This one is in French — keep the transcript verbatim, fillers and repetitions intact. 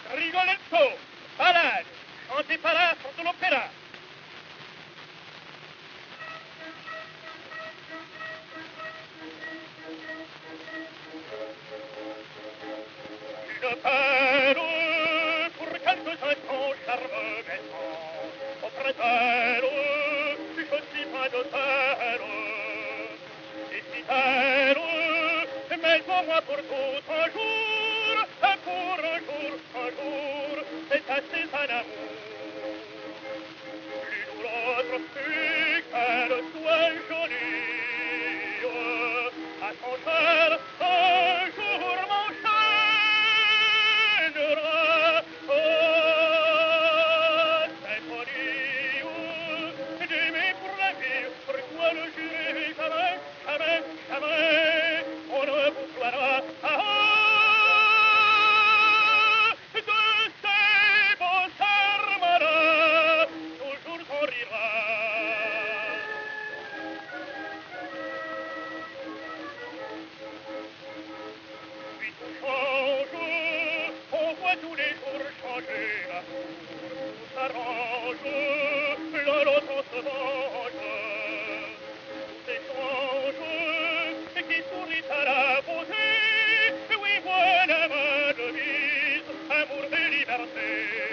Rigoletto, ballade, chantée par l'astre de l'opéra. Une peine pour quelques-uns ton charme mettant auprès d'elle, je suis pas de terre. Et si elle, mais pour moi pour tout un jour, pour un jour, un jour, c'est assez un amour. L'une ou l'autre, plus qu'elle soit jolie, à son cœur, un jour m'enchaînera. Oh, symphonie d'aimer pour la vie, pourquoi le jurer jamais, jamais, jamais, on ne vous croira pas. Tous les jours changer l'amour, tout s'arrange, l'un l'autre se venge. Ces songes qui sourient à la beauté, oui, voilà ma devise, amour et liberté.